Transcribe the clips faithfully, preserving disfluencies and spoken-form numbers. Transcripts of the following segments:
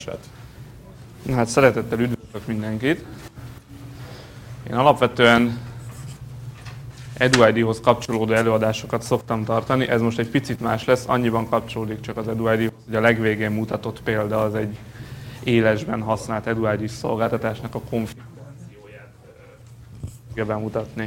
Na hát szeretettel üdvözlök mindenkit. Én alapvetően EduID-hoz kapcsolódó előadásokat szoktam tartani, ez most egy picit más lesz, annyiban kapcsolódik csak az EduID-hoz, hogy a legvégén mutatott példa az egy élesben használt EduID szolgáltatásnak a konfigurációját fogja bemutatni.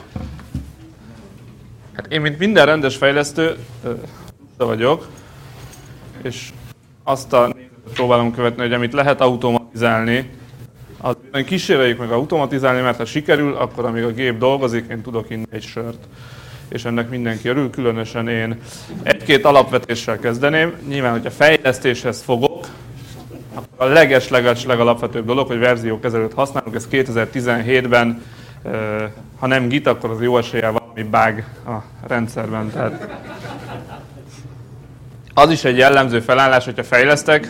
Hát én, mint minden rendes fejlesztő, vagyok, és azt a próbálom követni, hogy amit lehet automatizálni, az kíséreljük meg automatizálni, mert ha sikerül, akkor amíg a gép dolgozik, én tudok inni egy sört. És ennek mindenki örül, különösen én. Egy-két alapvetéssel kezdeném. Nyilván, hogyha fejlesztéshez fogok, akkor a leges-leges legalapvetőbb dolog, hogy verziókezelőt használunk. Ez kétezer-tizenhétben, ha nem Git, akkor az jó eséllyel valami bug a rendszerben. Tehát az is egy jellemző felállás, hogyha fejlesztek,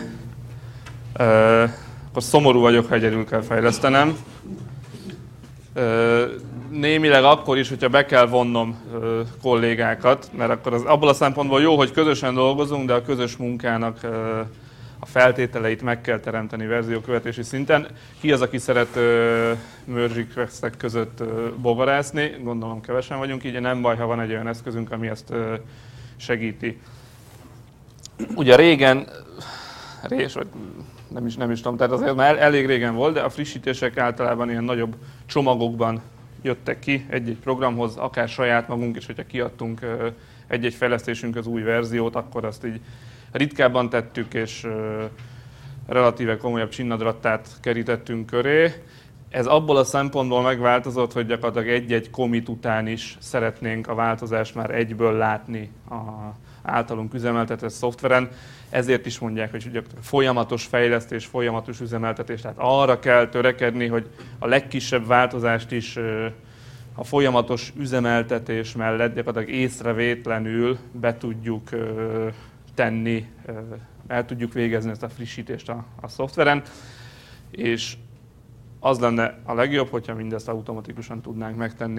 akkor szomorú vagyok, ha egyedül kell fejlesztenem. Némileg akkor is, hogyha be kell vonnom kollégákat, mert akkor az abból a szempontból jó, hogy közösen dolgozunk, de a közös munkának a feltételeit meg kell teremteni verziókövetési szinten. Ki az, aki szeret merge requestek között bogarászni? Gondolom kevesen vagyunk, így nem baj, ha van egy olyan eszközünk, ami ezt segíti. Ugye régen, rés, vagy nem is, nem is tudom, tehát azért már elég régen volt, de a frissítések általában ilyen nagyobb csomagokban jöttek ki egy-egy programhoz, akár saját magunk is, hogyha kiadtunk egy-egy fejlesztésünk az új verziót, akkor azt így ritkábban tettük, és relatíve komolyabb csinnadrattát kerítettünk köré. Ez abból a szempontból megváltozott, hogy gyakorlatilag egy-egy commit után is szeretnénk a változást már egyből látni a általunk üzemeltetett szoftveren. Ezért is mondják, hogy ugye folyamatos fejlesztés, folyamatos üzemeltetés. Tehát arra kell törekedni, hogy a legkisebb változást is a folyamatos üzemeltetés mellett gyakorlatilag észrevétlenül be tudjuk tenni, el tudjuk végezni ezt a frissítést a, a szoftveren. És az lenne a legjobb, hogyha mindezt automatikusan tudnánk megtenni.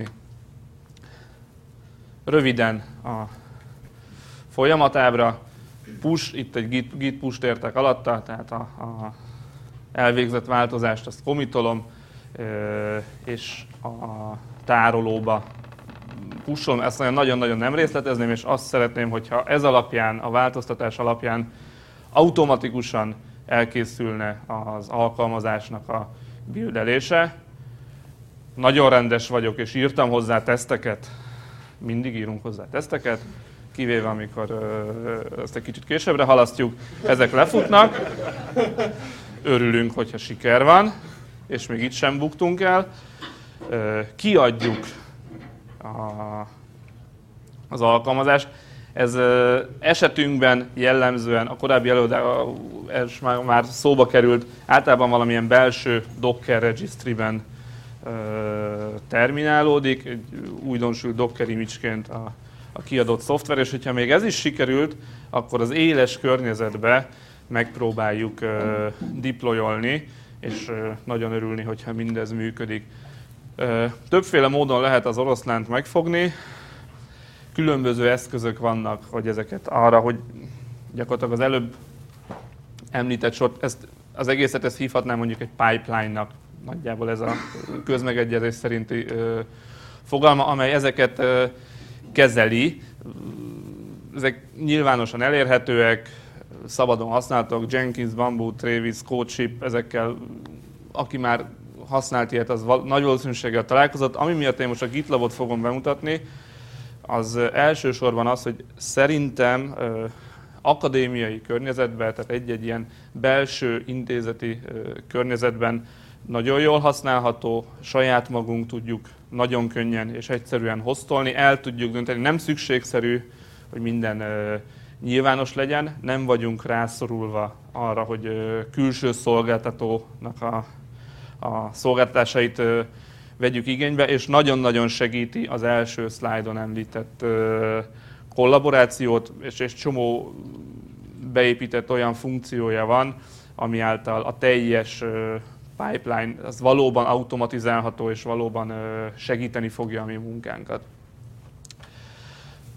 Röviden a folyamatábra. Push, itt egy git, git push-t értek alatta, tehát a, a elvégzett változást azt commitolom, és a tárolóba pusholom. Ezt nagyon-nagyon nem részletezném, és azt szeretném, hogyha ez alapján, a változtatás alapján automatikusan elkészülne az alkalmazásnak a buildelése. Nagyon rendes vagyok, és írtam hozzá teszteket, mindig írunk hozzá teszteket, kivéve amikor ö, ezt egy kicsit későbbre halasztjuk, ezek lefutnak, örülünk, hogyha siker van, és még itt sem buktunk el. Ö, kiadjuk a, az alkalmazást. Ez ö, esetünkben jellemzően, a korábbi előadás már, már szóba került, általában valamilyen belső Docker registryben ö, terminálódik, egy újdonsült Docker image-ként a a kiadott szoftver, és hogyha még ez is sikerült, akkor az éles környezetbe megpróbáljuk uh, deployolni, és uh, nagyon örülni, hogyha mindez működik. Uh, többféle módon lehet az oroszlánt megfogni, különböző eszközök vannak, hogy ezeket arra, hogy gyakorlatilag az előbb említett sort, ezt, az egészet ezt hívhatnám mondjuk egy pipeline-nak, nagyjából ez a közmegegyezés szerinti uh, fogalma, amely ezeket uh, kezeli. Ezek nyilvánosan elérhetőek, szabadon használhatók, Jenkins, Bamboo, Travis, CodeShip, ezekkel, aki már használt ilyet, az nagy valószínűséggel találkozott. Ami miatt én most a GitLabot fogom bemutatni, az elsősorban az, hogy szerintem akadémiai környezetben, tehát egy-egy ilyen belső intézeti környezetben nagyon jól használható, saját magunk tudjuk nagyon könnyen és egyszerűen hoztolni, el tudjuk dönteni, nem szükségszerű, hogy minden uh, nyilvános legyen, nem vagyunk rászorulva arra, hogy uh, külső szolgáltatónak a, a szolgáltatásait uh, vegyük igénybe, és nagyon-nagyon segíti az első szlájdon említett uh, kollaborációt, és egy csomó beépített olyan funkciója van, ami által a teljes uh, pipeline, az valóban automatizálható, és valóban segíteni fogja a mi munkánkat.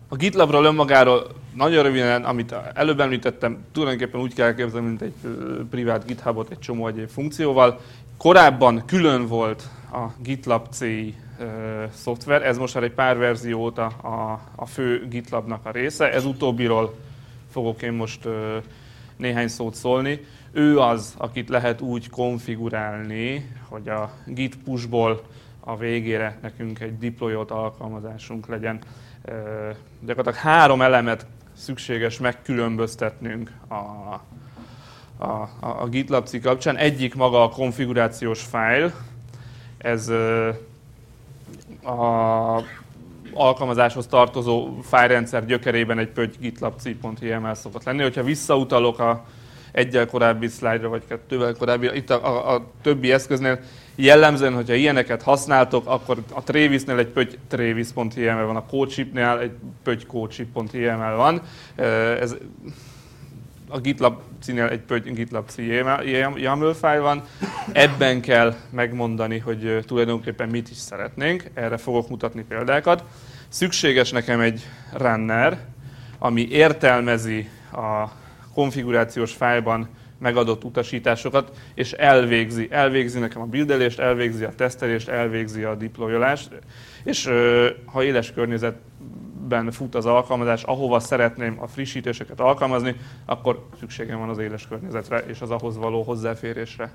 A GitLabról önmagáról nagyon röviden, amit előbb említettem, tulajdonképpen úgy kell képzelni, mint egy privát GitHubot egy csomó egyéb funkcióval. Korábban külön volt a GitLab cé i uh, szoftver, ez most már egy pár verzió óta a, a fő GitLabnak a része. Ez utóbbiról fogok én most uh, néhány szót szólni. Ő az, akit lehet úgy konfigurálni, hogy a git pushból a végére nekünk egy deployolt alkalmazásunk legyen. Uh, gyakorlatilag három elemet szükséges megkülönböztetnünk a, a, a GitLab cé i kapcsán. Egyik maga a konfigurációs fájl. Ez uh, a alkalmazáshoz tartozó fájlrendszer gyökerében egy pötty gitlab cé pont i em el szokott lenni. Hogyha visszautalok a egyel korábbi szlájdra, vagy kettővel korábbi, itt a, a, a többi eszköznél jellemzően, hogyha ilyeneket használtok, akkor a Travisnél egy pötty travis pont i em el van, a CodeShipnél egy pötty codeship pont i em el van. Ez, a GitLab cé-nél egy pötty gitlab cé YAML fájl van. Ebben kell megmondani, hogy tulajdonképpen mit is szeretnénk. Erre fogok mutatni példákat. Szükséges nekem egy runner, ami értelmezi a konfigurációs fájlban megadott utasításokat, és elvégzi. Elvégzi nekem a buildelést, elvégzi a tesztelést, elvégzi a deployolást, és ha éles környezetben fut az alkalmazás, ahova szeretném a frissítéseket alkalmazni, akkor szükségem van az éles környezetre és az ahhoz való hozzáférésre.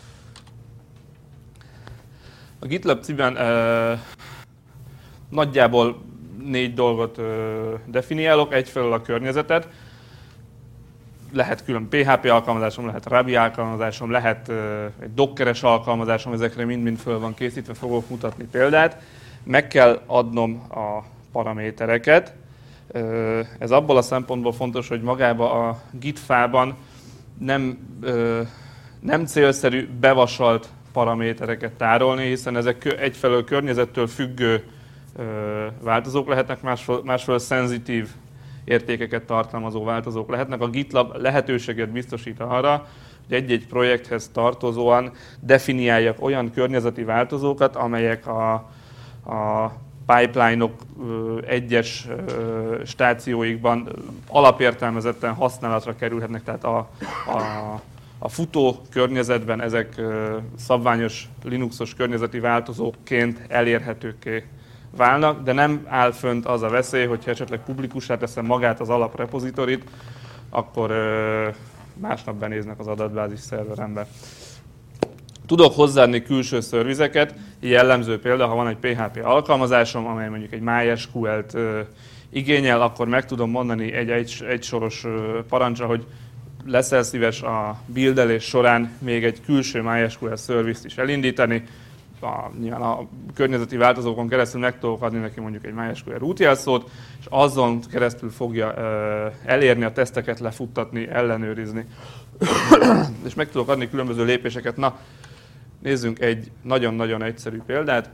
A GitLab cé i-ben eh, nagyjából négy dolgot eh, definiálok. Egyfelől a környezetet. Lehet külön pé há pé alkalmazásom, lehet Ruby alkalmazásom, lehet uh, egy dockeres alkalmazásom, ezekre mind-mind föl van készítve, fogok mutatni példát. Meg kell adnom a paramétereket. Uh, ez abból a szempontból fontos, hogy magába a git fájlban nem, uh, nem célszerű bevasalt paramétereket tárolni, hiszen ezek egyfelől környezettől függő uh, változók lehetnek, másfelől, másfelől szenzitív értékeket tartalmazó változók lehetnek. A GitLab lehetőséget biztosít arra, hogy egy-egy projekthez tartozóan definiáljak olyan környezeti változókat, amelyek a, a pipeline-ok egyes stációikban alapértelmezetten használatra kerülhetnek, tehát a, a, a futó környezetben ezek szabványos Linuxos környezeti változóként elérhetőkké válnak, de nem áll fönt az a veszély, hogyha esetleg publikussá teszem magát az alaprepozitorit, akkor ö, másnap benéznek az adatbázis szerverembe. Tudok hozzáadni külső szervizeket, jellemző példa, ha van egy pé há pé alkalmazásom, amely mondjuk egy MySQL-t ö, igényel, akkor meg tudom mondani egy, egy, egy soros ö, parancsra, hogy leszel szíves a buildelés során még egy külső MySQL szervizt is elindítani. A, nyilván a környezeti változókon keresztül meg tudok adni neki mondjuk egy MySQL root jelszót, és azon keresztül fogja ö, elérni a teszteket, lefuttatni, ellenőrizni. És meg tudok adni különböző lépéseket. Na, nézzünk egy nagyon-nagyon egyszerű példát.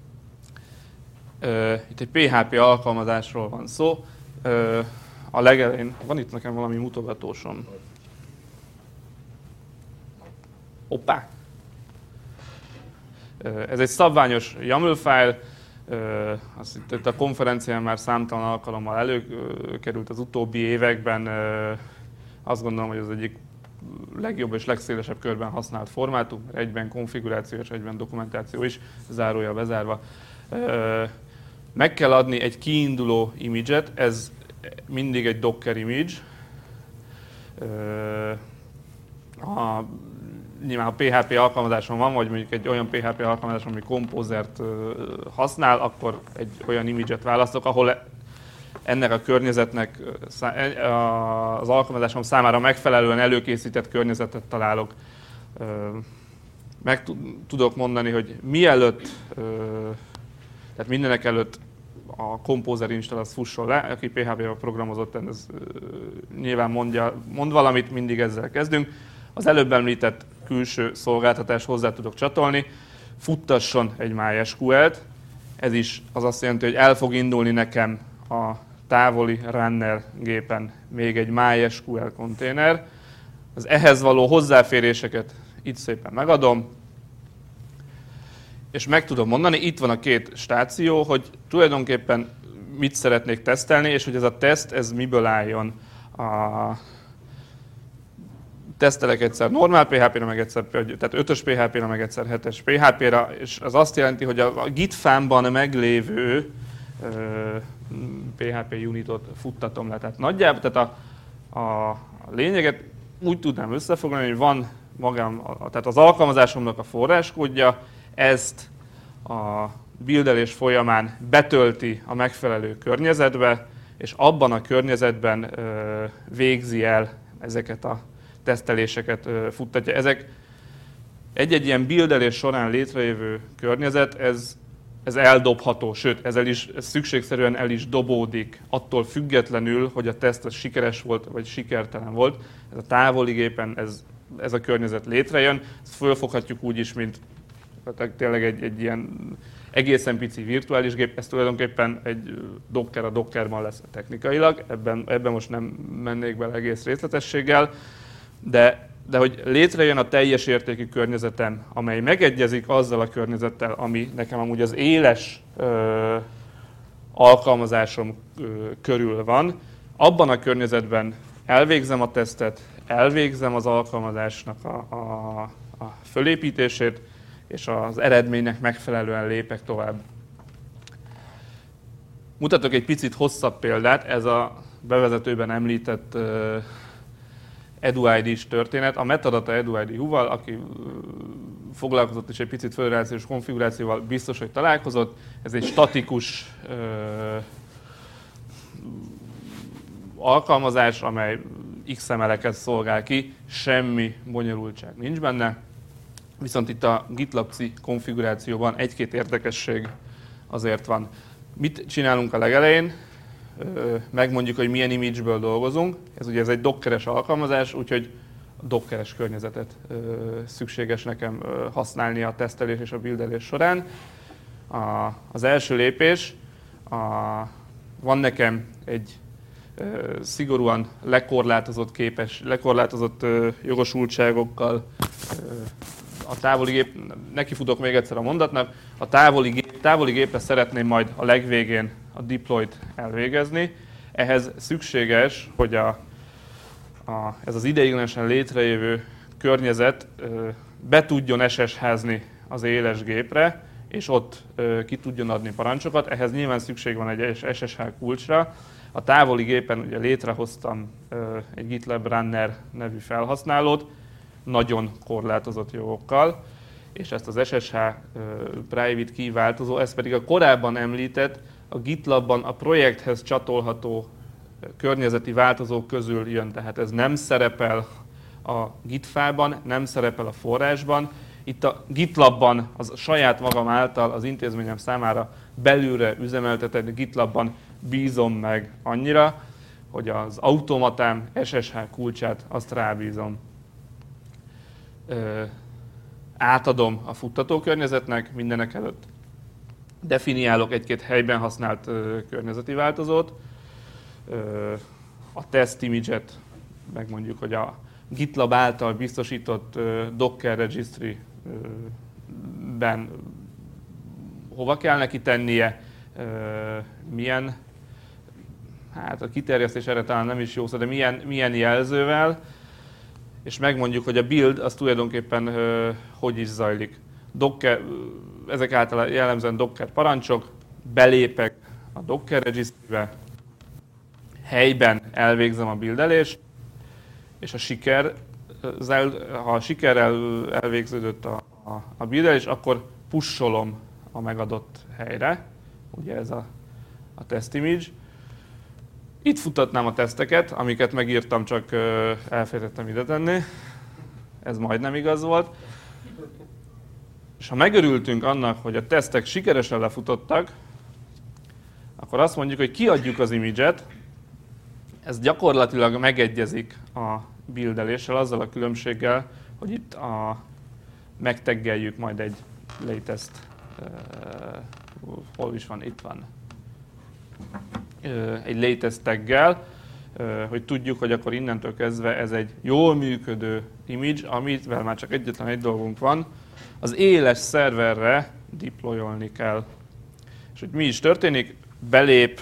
Ö, itt egy pé há pé alkalmazásról van szó. Ö, a legelején, van itt nekem valami mutogatósom. Hoppá! Ez egy szabványos YAML fájl, azt itt a konferencián már számtalan alkalommal előkerült az utóbbi években. Azt gondolom, hogy az egyik legjobb és legszélesebb körben használt formátum, egyben konfiguráció és egyben dokumentáció is, zárója bezárva. Meg kell adni egy kiinduló image-et, ez mindig egy Docker image. A Nyilván ha pé há pé alkalmazásom van, vagy mondjuk egy olyan pé há pé alkalmazásom, ami Composer-t használ, akkor egy olyan image-et választok, ahol ennek a környezetnek, az alkalmazásom számára megfelelően előkészített környezetet találok. Meg tudok mondani, hogy mielőtt, tehát mindenek előtt a Composer install az fusson le, aki pé há pé-vel programozott, ez nyilván mondja, mond valamit, mindig ezzel kezdünk. Az előbb említett külső szolgáltatást hozzá tudok csatolni, futtasson egy MySQL-t, ez is az azt jelenti, hogy el fog indulni nekem a távoli runner gépen még egy MySQL konténer. Az ehhez való hozzáféréseket itt szépen megadom, és meg tudom mondani, itt van a két stáció, hogy tulajdonképpen mit szeretnék tesztelni, és hogy ez a teszt, ez miből álljon. A tesztelek egyszer normál pé há pé-ra, meg egyszer, tehát ötös pé há pé-ra, meg egyszer hetes pé há pé-ra, és az azt jelenti, hogy a Git fámban meglévő pé há pé unitot futtatom le. Tehát nagyjából, tehát a, a lényeget úgy tudnám összefoglalni, hogy van magam, tehát az alkalmazásomnak a forráskódja, ezt a buildelés folyamán betölti a megfelelő környezetbe, és abban a környezetben végzi el ezeket a teszteléseket, futtatja. Ezek egy-egy ilyen buildelés során létrejövő környezet, ez, ez eldobható, sőt, ezzel is, ez szükségszerűen el is dobódik, attól függetlenül, hogy a teszt az sikeres volt, vagy sikertelen volt. Ez a távoli gépen ez, ez a környezet létrejön, ezt fölfoghatjuk úgy is, mint tényleg egy, egy ilyen egészen pici virtuális gép, ez tulajdonképpen egy Docker a Dockerban lesz technikailag, ebben, ebben most nem mennék bele egész részletességgel, de, de hogy létrejön a teljes értékű környezetem, amely megegyezik azzal a környezettel, ami nekem amúgy az éles ö, alkalmazásom ö, körül van, abban a környezetben elvégzem a tesztet, elvégzem az alkalmazásnak a, a, a fölépítését, és az eredménynek megfelelően lépek tovább. Mutatok egy picit hosszabb példát, ez a bevezetőben említett uh, EduID-s történet. A Metadata EduID húval, aki uh, foglalkozott is egy picit föderációs konfigurációval, biztos, hogy találkozott. Ez egy statikus uh, alkalmazás, amely iksz em el-eket szolgál ki, semmi bonyolultság nincs benne. Viszont itt a GitLab-ci konfigurációban egy-két érdekesség azért van. Mit csinálunk a legelején? Megmondjuk, hogy milyen image-ből dolgozunk. Ez ugye ez egy dockeres alkalmazás, úgyhogy a dockeres környezetet szükséges nekem használni a tesztelés és a buildelés során. Az első lépés, van nekem egy szigorúan lekorlátozott képes, lekorlátozott jogosultságokkal a távoli gép, nekifutok még egyszer a mondatnak, a távoli, gép, távoli gépre szeretném majd a legvégén a deployt elvégezni. Ehhez szükséges, hogy a, a, ez az ideiglenesen létrejövő környezet be tudjon es es házni az éles gépre, és ott ki tudjon adni parancsokat. Ehhez nyilván szükség van egy es es há kulcsra. A távoli gépen ugye létrehoztam egy GitLab Runner nevű felhasználót, nagyon korlátozott jogokkal, és ezt az es es há uh, private key változó, ez pedig a korábban említett, a GitLabban a projekthez csatolható környezeti változók közül jön, tehát ez nem szerepel a Gitfában, nem szerepel a forrásban. Itt a GitLabban az saját magam által az intézményem számára belülre üzemeltetett GitLabban bízom meg annyira, hogy az automatám es es há kulcsát azt rábízom. Ö, átadom a futtatókörnyezetnek mindenek előtt. Definiálok egy-két helyben használt ö, környezeti változót. Ö, a test image-et megmondjuk, hogy a GitLab által biztosított ö, Docker registry-ben hova kell neki tennie, ö, milyen, hát a kiterjesztés erre talán nem is jó szó, de milyen, milyen jelzővel, és megmondjuk, hogy a build az tulajdonképpen ö, hogy is zajlik. Docker, ezek által jellemzően Docker parancsok, belépek a Docker registrybe, helyben elvégzem a buildelést, és a siker, ha a sikerrel elvégződött a, a, a buildelés, akkor pusolom a megadott helyre, ugye ez a, a test image. Itt futtatnám a teszteket, amiket megírtam, csak elfelejtettem ide tenni. Ez majdnem igaz volt. És ha megörültünk annak, hogy a tesztek sikeresen lefutottak, akkor azt mondjuk, hogy kiadjuk az image-et. Ez gyakorlatilag megegyezik a buildeléssel, azzal a különbséggel, hogy itt a, megteggeljük majd egy latest, uh, hol is van, itt van, uh, egy latest taggel, uh, hogy tudjuk, hogy akkor innentől kezdve ez egy jól működő image, amivel már csak egyetlen egy dolgunk van, az éles szerverre deployolni kell. És hogy mi is történik, belép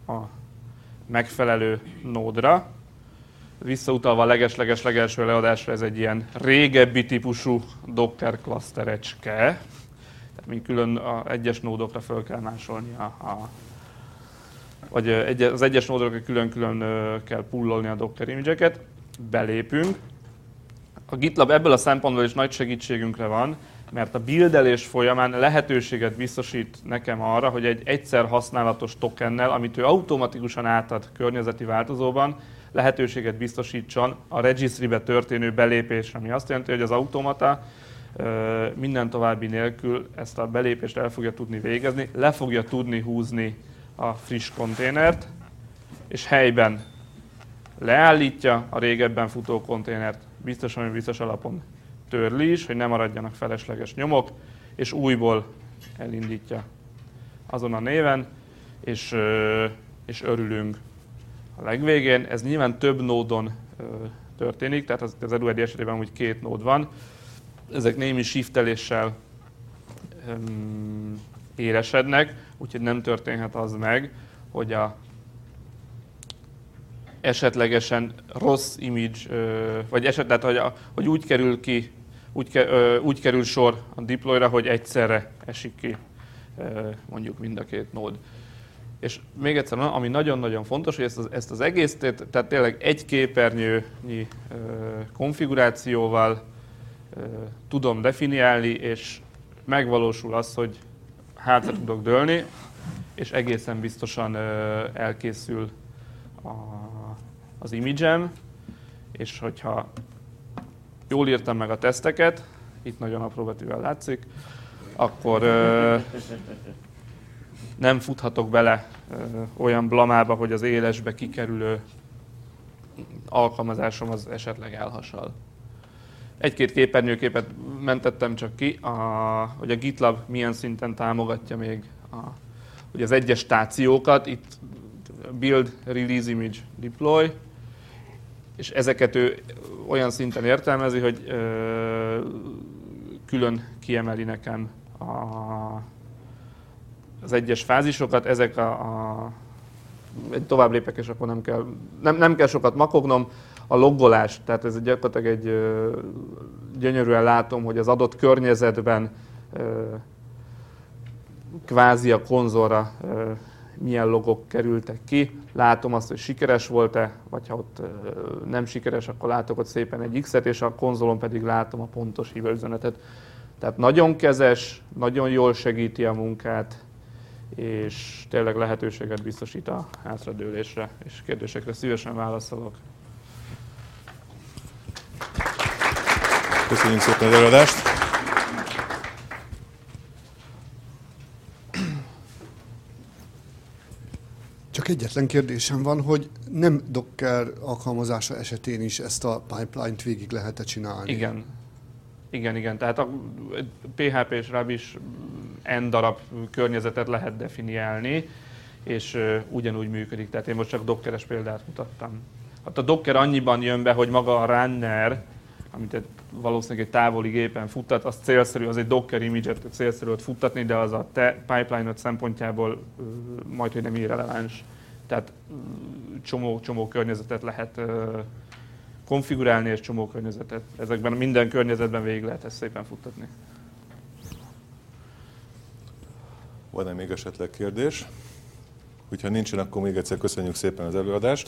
a megfelelő nódra. Visszautalva a leges-leges legelső leadásra, ez egy ilyen régebbi típusú Docker klaszterecske. Tehát még külön a egyes nódokra föl kell másolni a, a vagy az egyes nódokra külön-külön kell pullolni a Docker image-eket. Belépünk. A GitLab ebből a szempontból is nagy segítségünkre van, mert a buildelés folyamán lehetőséget biztosít nekem arra, hogy egy egyszer használatos tokennel, amit ő automatikusan átad környezeti változóban, lehetőséget biztosítson a registrybe történő belépésre, ami azt jelenti, hogy az automata minden további nélkül ezt a belépést el fogja tudni végezni, le fogja tudni húzni a friss konténert, és helyben leállítja a régebben futó konténert, biztosan, hogy biztos alapon törli is, hogy ne maradjanak felesleges nyomok, és újból elindítja azon a néven, és, és örülünk a legvégén. Ez nyilván több nódon történik, tehát az, az Eduardi esetében úgy két nód van. Ezek némi shifteléssel um, éresednek, úgyhogy nem történhet az meg, hogy a esetlegesen rossz image, vagy esetleg, hogy, hogy úgy kerül ki, úgy, úgy kerül sor a deployra, hogy egyszerre esik ki mondjuk mind a két nód. És még egyszer, ami nagyon-nagyon fontos, hogy ezt az, ezt az egész, tehát tényleg egy képernyőnyi konfigurációval tudom definiálni, és megvalósul az, hogy hátra tudok dőlni, és egészen biztosan elkészül a, az image-em, és hogyha jól írtam meg a teszteket, itt nagyon apró betűvel látszik, akkor ö, nem futhatok bele ö, olyan blamába, hogy az élesbe kikerülő alkalmazásom az esetleg elhasal. Egy-két képernyőképet mentettem csak ki, a, hogy a GitLab milyen szinten támogatja még a, hogy az egyes stációkat, itt build, release image, deploy, és ezeket ő olyan szinten értelmezi, hogy ö, külön kiemeli nekem a, az egyes fázisokat. Ezek a, a tovább lépek, és akkor nem kell, nem, nem kell sokat makognom. A loggolás, tehát ez gyakorlatilag egy ö, gyönyörűen látom, hogy az adott környezetben ö, kvázi a konzolra ö, milyen logok kerültek ki. Látom azt, hogy sikeres volt-e, vagy ha ott ö, nem sikeres, akkor látok ott szépen egy X-et, és a konzolon pedig látom a pontos hibaüzenetet. Tehát nagyon kezes, nagyon jól segíti a munkát, és tényleg lehetőséget biztosít a hátradőlésre, és kérdésekre szívesen válaszolok. Köszönjük szépen az előadást! Csak egyetlen kérdésem van, hogy nem Docker alkalmazása esetén is ezt a pipeline-t végig lehet csinálni? Igen. Igen, igen. Tehát a pé há pé és Ruby is N darab környezetet lehet definiálni, és ugyanúgy működik. Tehát én most csak Dockeres példát mutattam. Hát a Docker annyiban jön be, hogy maga a runner, amit valószínűleg egy távoli gépen futtat, az célszerű, az egy Docker image-et célszerű futtatni, de az a te pipeline-ot szempontjából majd, hogy nem irreleváns. Tehát csomó, csomó környezetet lehet konfigurálni, és csomó környezetet. Ezekben minden környezetben végig lehet ezt szépen futtatni. Van-e még esetleg kérdés? Hogyha nincsen, akkor még egyszer köszönjük szépen az előadást.